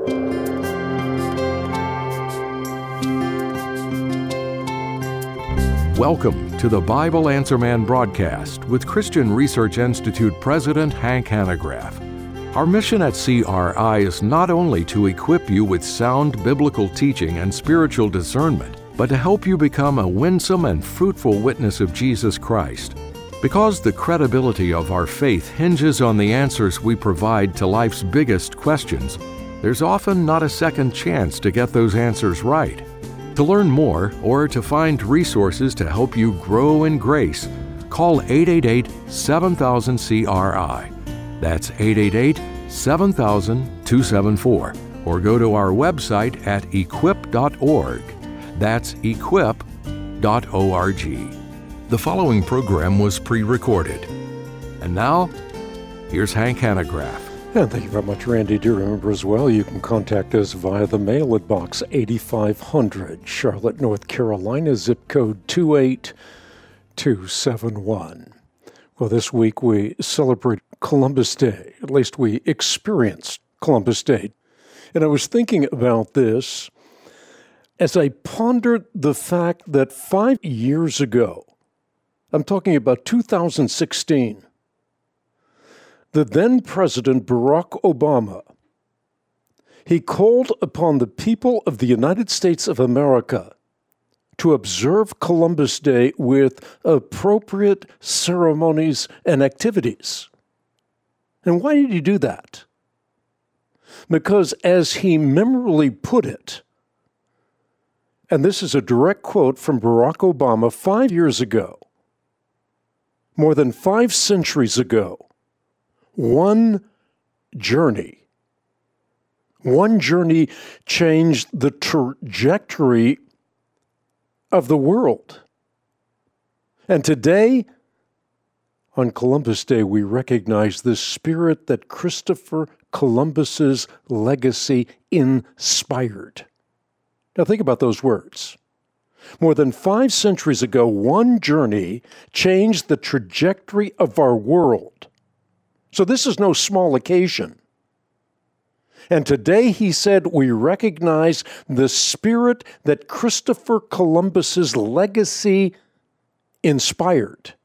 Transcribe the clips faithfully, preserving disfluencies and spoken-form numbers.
Welcome to the Bible Answer Man broadcast with Christian Research Institute President Hank Hanegraaff. Our mission at C R I is not only to equip you with sound biblical teaching and spiritual discernment, but to help you become a winsome and fruitful witness of Jesus Christ. Because the credibility of our faith hinges on the answers we provide to life's biggest questions, there's often not a second chance to get those answers right. To learn more or to find resources to help you grow in grace, call eight eight eight, seven thousand, C R I. That's eight eight eight, seven thousand, two seven four. Or go to our website at equip dot org. That's equip dot org. The following program was pre-recorded. And now, here's Hank Hanegraaff. And thank you very much, Randy. Do remember as well, you can contact us via the mail at Box eighty-five hundred, Charlotte, North Carolina, zip code two eight two seven one. Well, this week we celebrate Columbus Day. At least we experienced Columbus Day. And I was thinking about this as I pondered the fact that five years ago, I'm talking about two thousand sixteen, the then President Barack Obama, he called upon the people of the United States of America to observe Columbus Day with appropriate ceremonies and activities. And why did he do that? Because as he memorably put it, and this is a direct quote from Barack Obama five years ago, more than five centuries ago, One journey. One journey changed the trajectory of the world. And today, on Columbus Day, we recognize the spirit that Christopher Columbus's legacy inspired. Now think about those words. More than five centuries ago, one journey changed the trajectory of our world. So this is no small occasion. And today, he said, we recognize the spirit that Christopher Columbus's legacy inspired.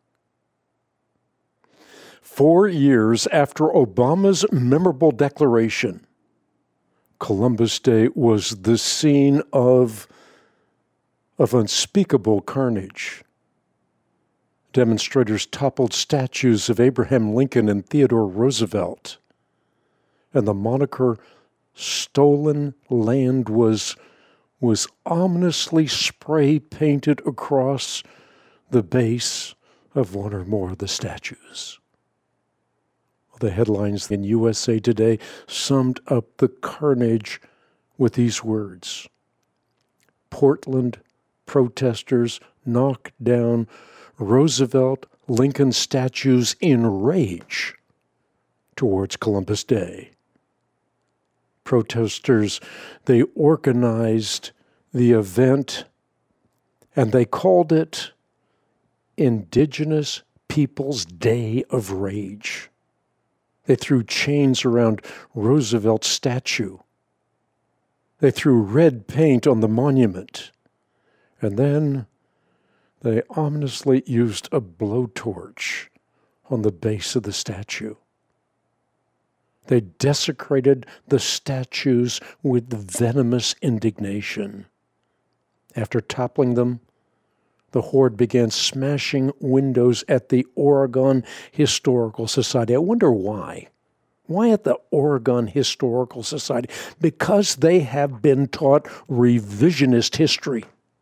Four years after Obama's memorable declaration, Columbus Day was the scene of, of unspeakable carnage. Demonstrators toppled statues of Abraham Lincoln and Theodore Roosevelt, and the moniker "Stolen Land" was, was ominously spray-painted across the base of one or more of the statues. The headlines in U S A Today summed up the carnage with these words: Portland protesters knock down Roosevelt, Lincoln statues in rage towards Columbus Day. Protesters, they organized the event and they called it Indigenous Peoples' Day of Rage. They threw chains around Roosevelt's statue. They threw red paint on the monument. And then they ominously used a blowtorch on the base of the statue. They desecrated the statues with venomous indignation. After toppling them, the horde began smashing windows at the Oregon Historical Society. I wonder why. Why at the Oregon Historical Society? Because they have been taught revisionist history.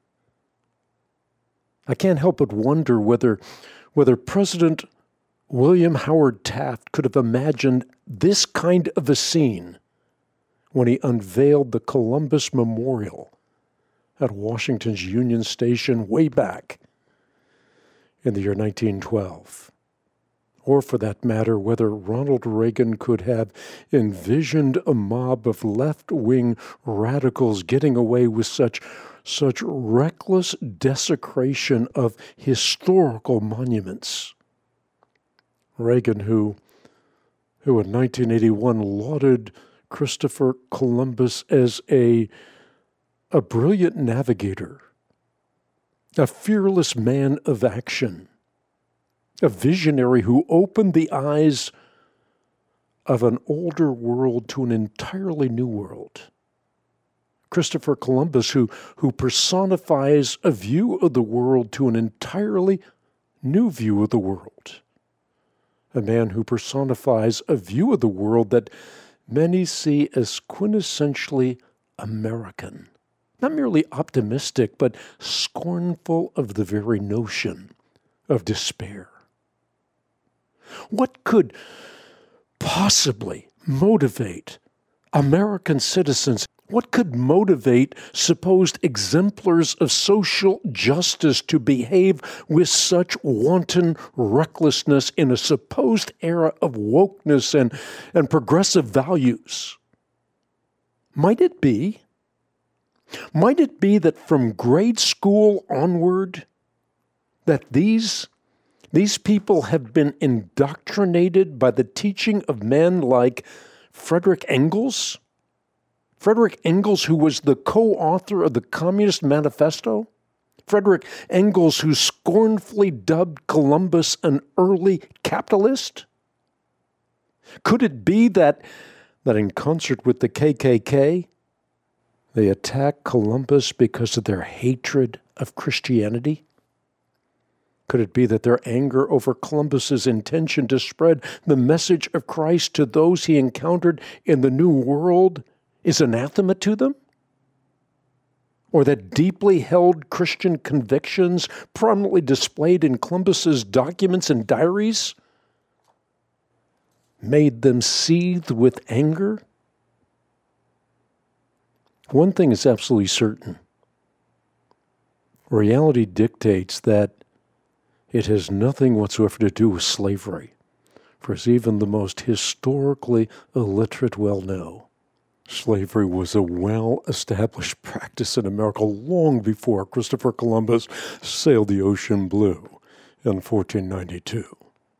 I can't help but wonder whether, whether President William Howard Taft could have imagined this kind of a scene when he unveiled the Columbus Memorial at Washington's Union Station way back in the year nineteen twelve. Or for that matter, whether Ronald Reagan could have envisioned a mob of left-wing radicals getting away with such such reckless desecration of historical monuments. Reagan, who, who in nineteen eighty-one lauded Christopher Columbus as a, a brilliant navigator, a fearless man of action, a visionary who opened the eyes of an older world to an entirely new world. Christopher Columbus, who, who personifies a view of the world to an entirely new view of the world. A man who personifies a view of the world that many see as quintessentially American. Not merely optimistic, but scornful of the very notion of despair. What could possibly motivate American citizens? What could motivate supposed exemplars of social justice to behave with such wanton recklessness in a supposed era of wokeness and, and progressive values? Might it be? Might it be that from grade school onward, that these, these people have been indoctrinated by the teaching of men like Frederick Engels? Frederick Engels, who was the co-author of the Communist Manifesto? Frederick Engels, who scornfully dubbed Columbus an early capitalist? Could it be that, that in concert with the K K K, they attacked Columbus because of their hatred of Christianity? Could it be that their anger over Columbus's intention to spread the message of Christ to those he encountered in the New World is anathema to them? Or that deeply held Christian convictions prominently displayed in Columbus's documents and diaries made them seethe with anger? One thing is absolutely certain. Reality dictates that it has nothing whatsoever to do with slavery, for as even the most historically illiterate well know, slavery was a well-established practice in America long before Christopher Columbus sailed the ocean blue in fourteen ninety-two.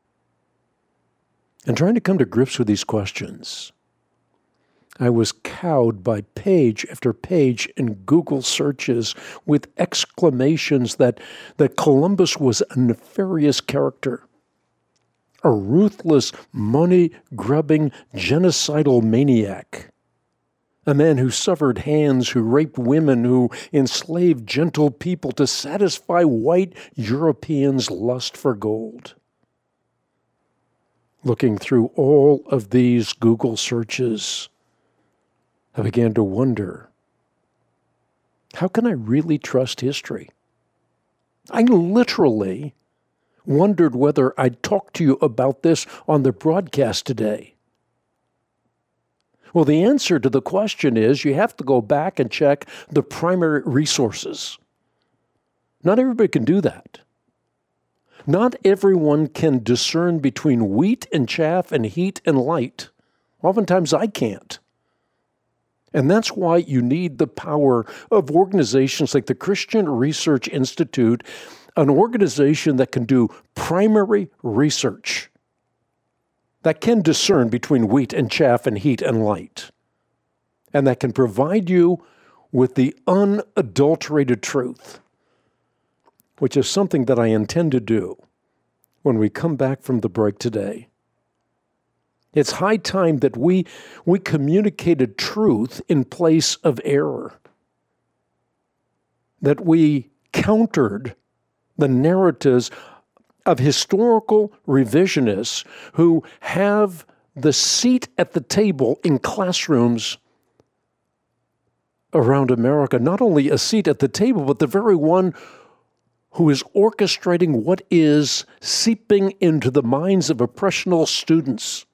And trying to come to grips with these questions, I was cowed by page after page in Google searches with exclamations that, that Columbus was a nefarious character, a ruthless, money-grubbing, genocidal maniac, a man who severed hands, who raped women, who enslaved gentle people to satisfy white Europeans' lust for gold. Looking through all of these Google searches, I began to wonder, how can I really trust history? I literally wondered whether I'd talk to you about this on the broadcast today. Well, the answer to the question is you have to go back and check the primary resources. Not everybody can do that. Not everyone can discern between wheat and chaff and heat and light. Oftentimes I can't. And that's why you need the power of organizations like the Christian Research Institute, an organization that can do primary research, that can discern between wheat and chaff and heat and light, and that can provide you with the unadulterated truth, which is something that I intend to do when we come back from the break today. It's high time that we, we communicated truth in place of error, that we countered the narratives of historical revisionists who have the seat at the table in classrooms around America, not only a seat at the table, but the very one who is orchestrating what is seeping into the minds of oppressional students.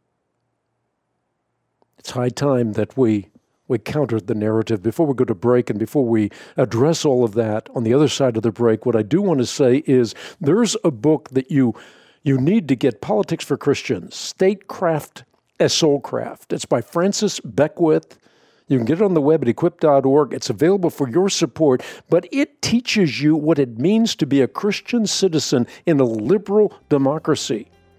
It's high time that we we countered the narrative. Before we go to break and before we address all of that, on the other side of the break, what I do want to say is there's a book that you you need to get, Politics for Christians, Statecraft as Soulcraft. It's by Francis Beckwith. You can get it on the web at equip dot org. It's available for your support, but it teaches you what it means to be a Christian citizen in a liberal democracy.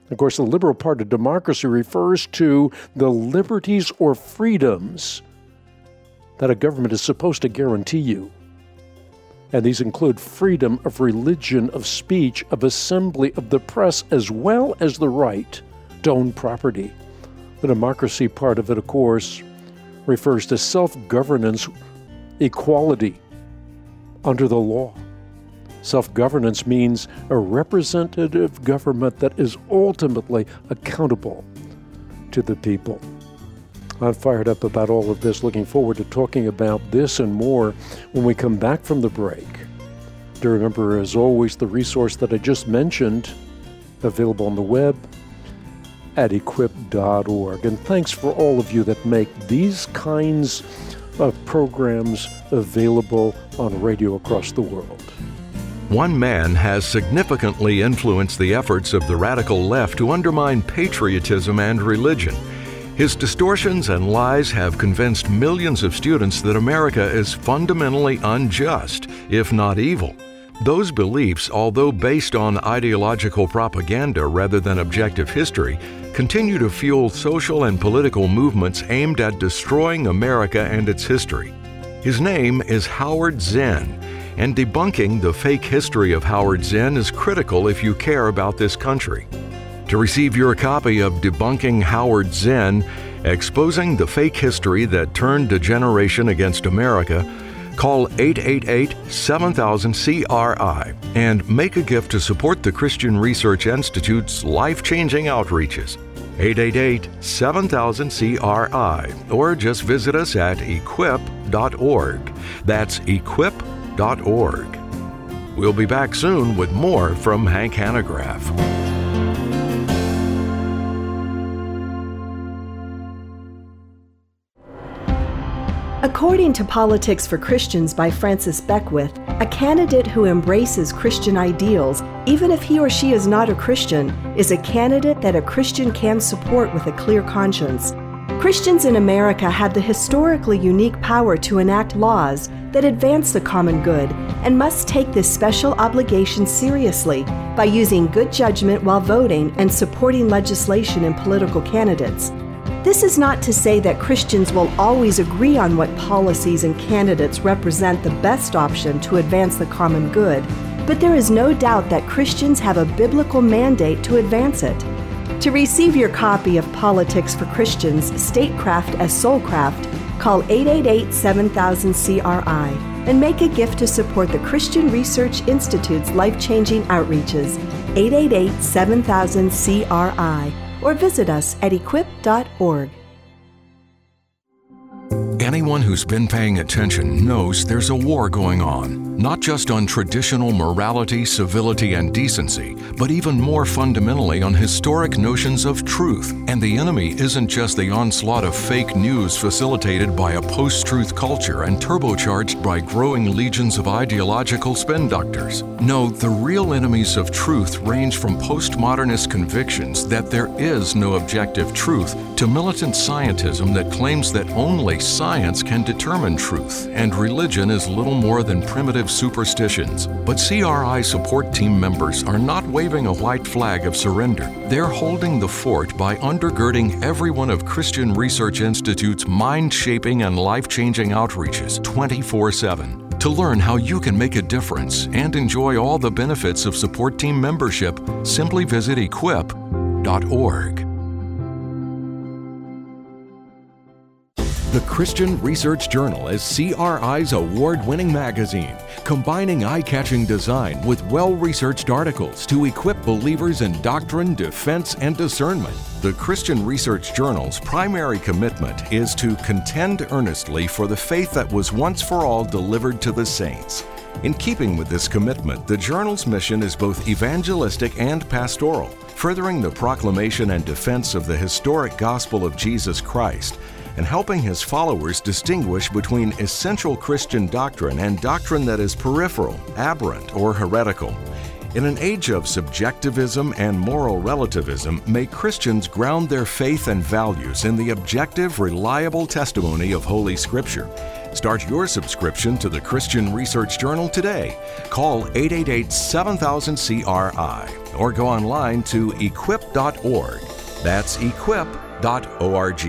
Of course, the liberal part of democracy refers to the liberties or freedoms that a government is supposed to guarantee you. And these include freedom of religion, of speech, of assembly, of the press, as well as the right to own property. The democracy part of it, of course, refers to self-governance, equality under the law. Self-governance means a representative government that is ultimately accountable to the people. I'm fired up about all of this, looking forward to talking about this and more when we come back from the break. Do remember, as always, the resource that I just mentioned, available on the web at equip dot org. And thanks for all of you that make these kinds of programs available on radio across the world. One man has significantly influenced the efforts of the radical left to undermine patriotism and religion. His distortions and lies have convinced millions of students that America is fundamentally unjust, if not evil. Those beliefs, although based on ideological propaganda rather than objective history, continue to fuel social and political movements aimed at destroying America and its history. His name is Howard Zinn, and debunking the fake history of Howard Zinn is critical if you care about this country. To receive your copy of Debunking Howard Zinn, Exposing the Fake History That Turned a Generation Against America, call eight eight eight, seven thousand, C R I and make a gift to support the Christian Research Institute's life-changing outreaches. eight eight eight, seven thousand, C R I, or just visit us at equip dot org. That's equip dot org. We'll be back soon with more from Hank Hanegraaff. According to Politics for Christians by Francis Beckwith, a candidate who embraces Christian ideals, even if he or she is not a Christian, is a candidate that a Christian can support with a clear conscience. Christians in America have the historically unique power to enact laws that advance the common good and must take this special obligation seriously by using good judgment while voting and supporting legislation and political candidates. This is not to say that Christians will always agree on what policies and candidates represent the best option to advance the common good, but there is no doubt that Christians have a biblical mandate to advance it. To receive your copy of Politics for Christians, Statecraft as Soulcraft, call eight eight eight, seven thousand, C R I and make a gift to support the Christian Research Institute's life-changing outreaches, eight eight eight, seven thousand, C R I, or visit us at equip dot org. Anyone who's been paying attention knows there's a war going on, not just on traditional morality, civility, and decency, but even more fundamentally on historic notions of truth. And the enemy isn't just the onslaught of fake news facilitated by a post-truth culture and turbocharged by growing legions of ideological spin doctors. No, the real enemies of truth range from postmodernist convictions that there is no objective truth to militant scientism that claims that only science can determine truth, and religion is little more than primitive superstitions. But C R I support team members are not waving a white flag of surrender. They're holding the fort by undergirding every one of Christian Research Institute's mind-shaping and life-changing outreaches twenty-four seven. To learn how you can make a difference and enjoy all the benefits of support team membership, simply visit equip dot org. The Christian Research Journal is C R I's award-winning magazine, combining eye-catching design with well-researched articles to equip believers in doctrine, defense, and discernment. The Christian Research Journal's primary commitment is to contend earnestly for the faith that was once for all delivered to the saints. In keeping with this commitment, the journal's mission is both evangelistic and pastoral, furthering the proclamation and defense of the historic gospel of Jesus Christ, and helping his followers distinguish between essential Christian doctrine and doctrine that is peripheral, aberrant, or heretical. In an age of subjectivism and moral relativism, may Christians ground their faith and values in the objective, reliable testimony of Holy Scripture. Start your subscription to the Christian Research Journal today. Call eight eight eight, seven thousand, C R I or go online to equip dot org. That's equip dot org.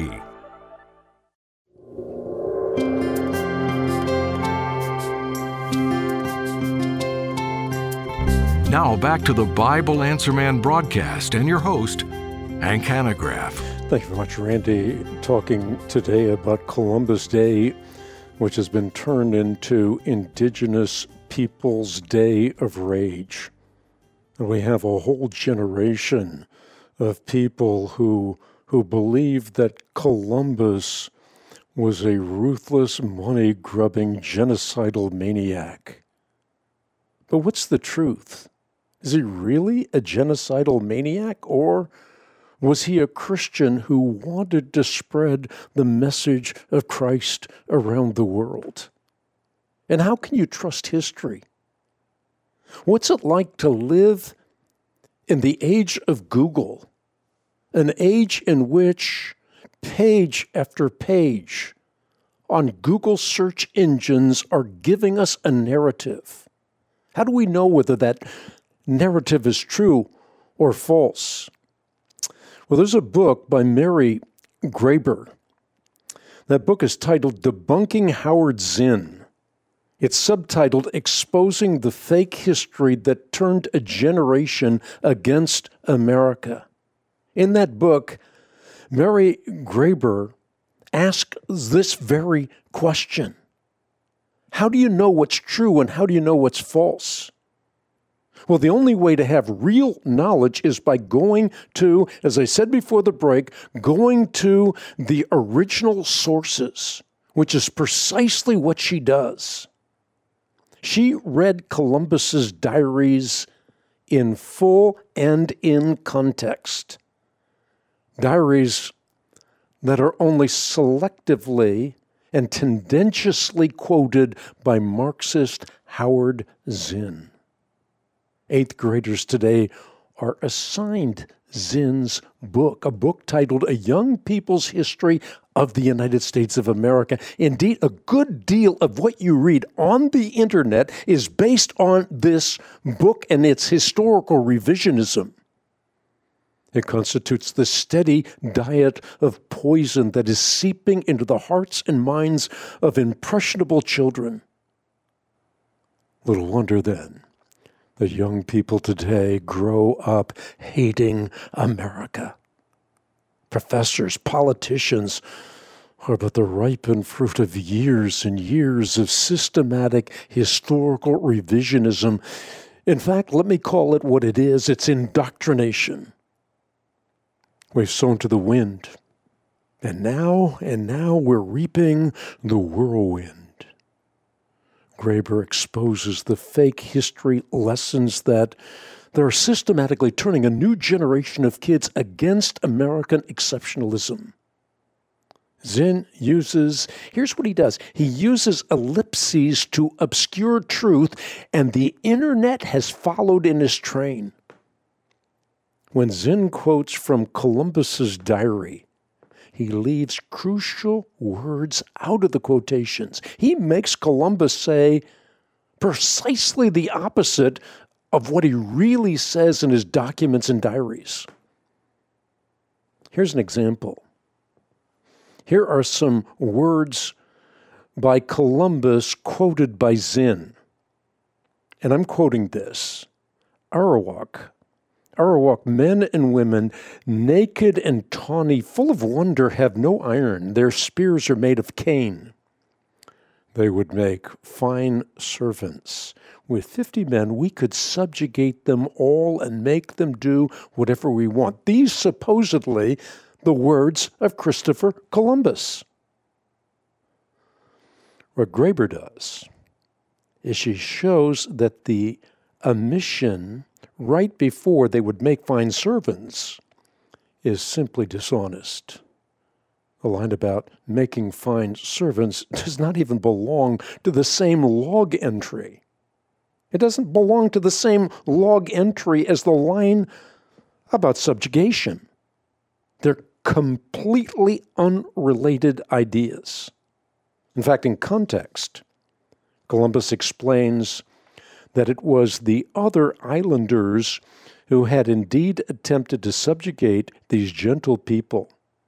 Now back to the Bible Answer Man broadcast and your host, Hank Hanegraaff. Thank you very much, Randy. Talking today about Columbus Day, which has been turned into Indigenous Peoples Day of Rage. And we have a whole generation of people who who believe that Columbus was a ruthless, money-grubbing, genocidal maniac. But what's the truth? Is he really a genocidal maniac, or was he a Christian who wanted to spread the message of Christ around the world? And how can you trust history? What's it like to live in the age of Google, an age in which page after page on Google search engines are giving us a narrative? How do we know whether that narrative is true or false? Well, there's a book by Mary Graber. That book is titled Debunking Howard Zinn. It's subtitled Exposing the Fake History That Turned a Generation Against America. In that book, Mary Graber asks this very question. How do you know what's true and how do you know what's false? Well, the only way to have real knowledge is by going to, as I said before the break, going to the original sources, which is precisely what she does. She read Columbus's diaries in full and in context. Diaries that are only selectively and tendentiously quoted by Marxist Howard Zinn. Eighth graders today are assigned Zinn's book, a book titled A Young People's History of the United States of America. Indeed, a good deal of what you read on the internet is based on this book and its historical revisionism. It constitutes the steady diet of poison that is seeping into the hearts and minds of impressionable children. Little wonder, then, that young people today grow up hating America. Professors, politicians are but the ripened fruit of years and years of systematic historical revisionism. In fact, let me call it what it is. It's indoctrination. We've sown to the wind, and now, and now we're reaping the whirlwind. Graber exposes the fake history lessons that they're systematically turning a new generation of kids against American exceptionalism. Zinn uses, here's what he does. He uses ellipses to obscure truth, and the internet has followed in his train. When Zinn quotes from Columbus's diary, he leaves crucial words out of the quotations. He makes Columbus say precisely the opposite of what he really says in his documents and diaries. Here's an example. Here are some words by Columbus quoted by Zinn. And I'm quoting this. Arawak. Arawak, men and women, naked and tawny, full of wonder, have no iron. Their spears are made of cane. They would make fine servants. With fifty men, we could subjugate them all and make them do whatever we want. These supposedly the words of Christopher Columbus. What Graber does is she shows that the omission right before they would make fine servants is simply dishonest. The line about making fine servants does not even belong to the same log entry. It doesn't belong to the same log entry as the line about subjugation. They're completely unrelated ideas. In fact, in context, Columbus explains that it was the other islanders who had indeed attempted to subjugate these gentle people.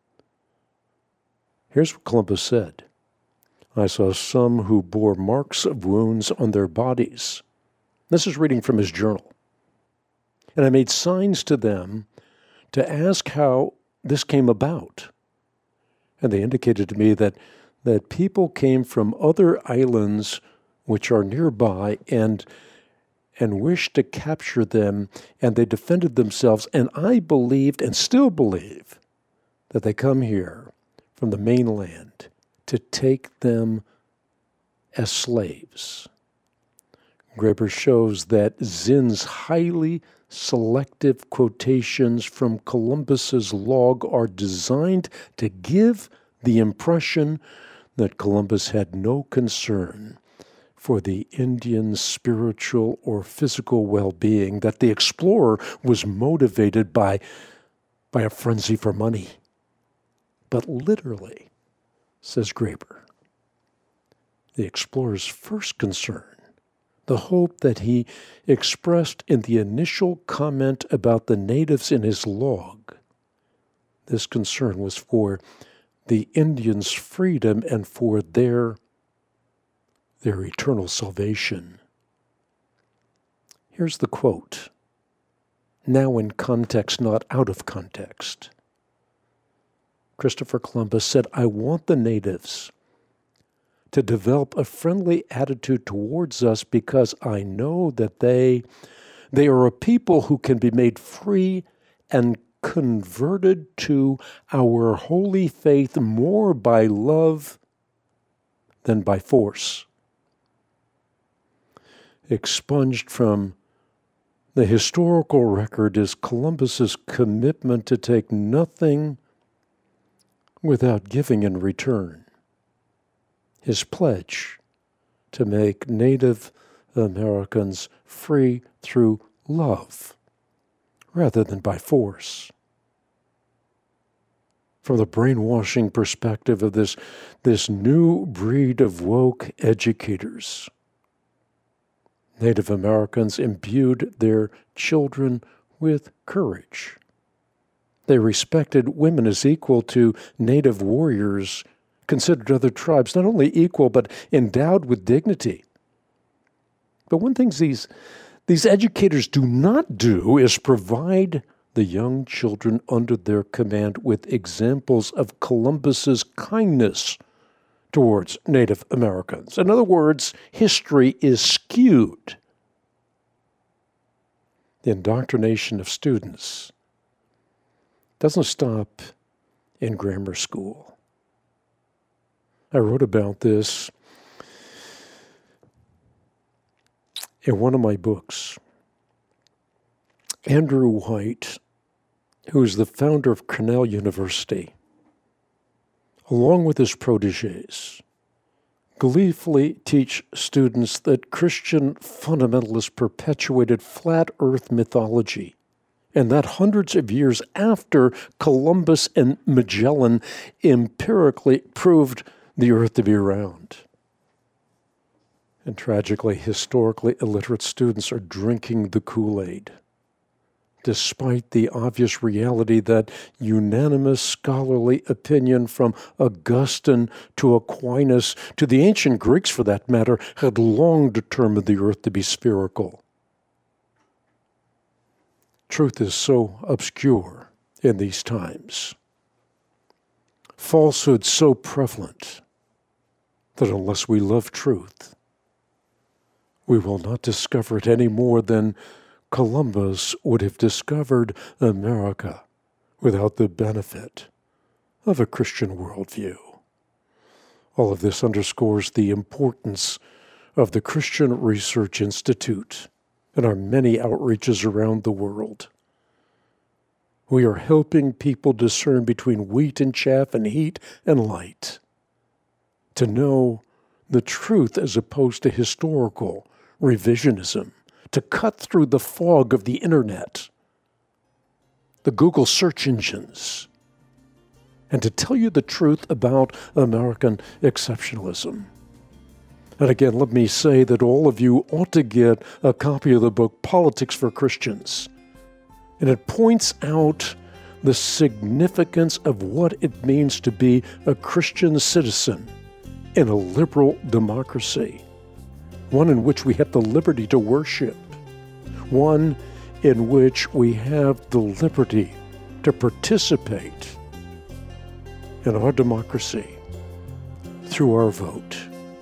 Here's what Columbus said. I saw some who bore marks of wounds on their bodies. This is reading from his journal. And I made signs to them to ask how this came about. And they indicated to me that, that people came from other islands which are nearby and, and wished to capture them, and they defended themselves. And I believed, and still believe, that they come here from the mainland to take them as slaves. Graeber shows that Zinn's highly selective quotations from Columbus's log are designed to give the impression that Columbus had no concern for the Indians' spiritual or physical well-being, that the explorer was motivated by, by a frenzy for money. But literally, says Graeber, the explorer's first concern, the hope that he expressed in the initial comment about the natives in his log, this concern was for the Indians' freedom and for their, their eternal salvation. Here's the quote, now in context, not out of context. Christopher Columbus said, I want the natives to develop a friendly attitude towards us because I know that they, they are a people who can be made free and converted to our holy faith more by love than by force. Expunged from the historical record is Columbus's commitment to take nothing without giving in return. His pledge to make Native Americans free through love rather than by force. From the brainwashing perspective of this, this new breed of woke educators, Native Americans imbued their children with courage. They respected women as equal to native warriors, considered other tribes not only equal, but endowed with dignity. But one thing these, these educators do not do is provide the young children under their command with examples of Columbus's kindness towards Native Americans. In other words, history is skewed. The indoctrination of students doesn't stop in grammar school. I wrote about this in one of my books. Andrew White, who is the founder of Cornell University, along with his protégés, gleefully teach students that Christian fundamentalists perpetuated flat earth mythology, and that hundreds of years after Columbus and Magellan empirically proved the earth to be round. And tragically, historically illiterate students are drinking the Kool-Aid, despite the obvious reality that unanimous scholarly opinion from Augustine to Aquinas, to the ancient Greeks for that matter, had long determined the earth to be spherical. Truth is so obscure in these times, falsehood so prevalent, that unless we love truth, we will not discover it any more than Columbus would have discovered America without the benefit of a Christian worldview. All of this underscores the importance of the Christian Research Institute and our many outreaches around the world. We are helping people discern between wheat and chaff and heat and light, to know the truth as opposed to historical revisionism, to cut through the fog of the internet, the Google search engines, and to tell you the truth about American exceptionalism. And again, let me say that all of you ought to get a copy of the book, Politics for Christians. And it points out the significance of what it means to be a Christian citizen in a liberal democracy, one in which we have the liberty to worship, one in which we have the liberty to participate in our democracy through our vote.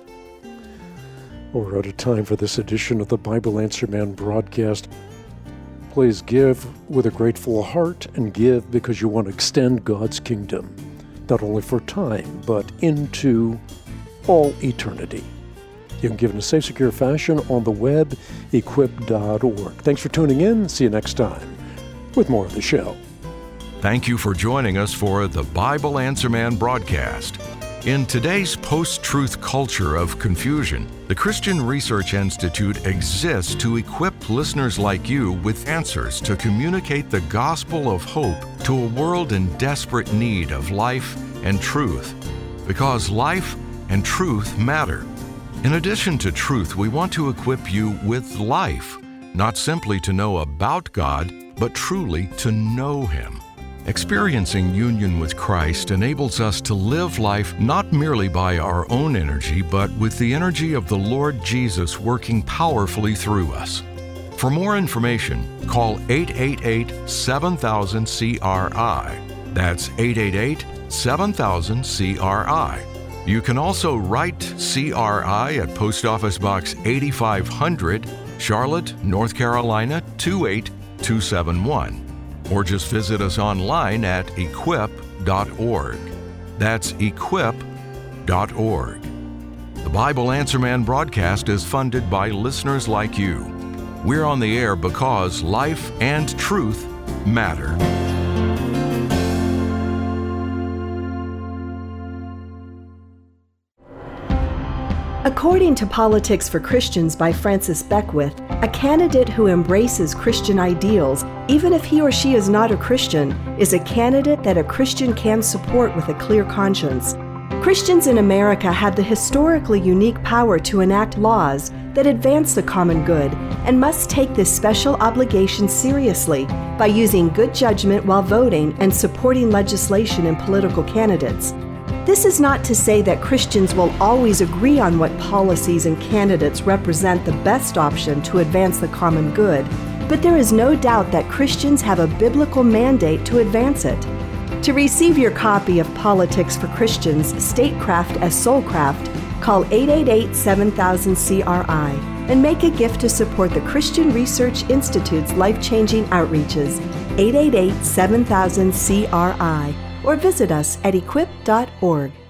We're out of time for this edition of the Bible Answer Man broadcast. Please give with a grateful heart and give because you want to extend God's kingdom, not only for time, but into all eternity. You can give in a safe, secure fashion on the web, equip dot org. Thanks for tuning in. See you next time with more of the show. Thank you for joining us for the Bible Answer Man broadcast. In today's post-truth culture of confusion, the Christian Research Institute exists to equip listeners like you with answers to communicate the gospel of hope to a world in desperate need of life and truth, because life and truth matter. In addition to truth, we want to equip you with life, not simply to know about God, but truly to know Him. Experiencing union with Christ enables us to live life not merely by our own energy, but with the energy of the Lord Jesus working powerfully through us. For more information, call eight eight eight, seven thousand, C R I. That's eight eight eight, seven thousand, C R I. You can also write C R I at Post Office Box eighty-five hundred, Charlotte, North Carolina two eight two seven one. Or just visit us online at equip dot org. That's equip dot org. The Bible Answer Man broadcast is funded by listeners like you. We're on the air because life and truth matter. According to Politics for Christians by Francis Beckwith, a candidate who embraces Christian ideals, even if he or she is not a Christian, is a candidate that a Christian can support with a clear conscience. Christians in America have the historically unique power to enact laws that advance the common good and must take this special obligation seriously by using good judgment while voting and supporting legislation and political candidates. This is not to say that Christians will always agree on what policies and candidates represent the best option to advance the common good, but there is no doubt that Christians have a biblical mandate to advance it. To receive your copy of Politics for Christians, Statecraft as Soulcraft, call eight eight eight, seven thousand, C R I and make a gift to support the Christian Research Institute's life-changing outreaches, eight eight eight, seven thousand, C R I, or visit us at equip dot org.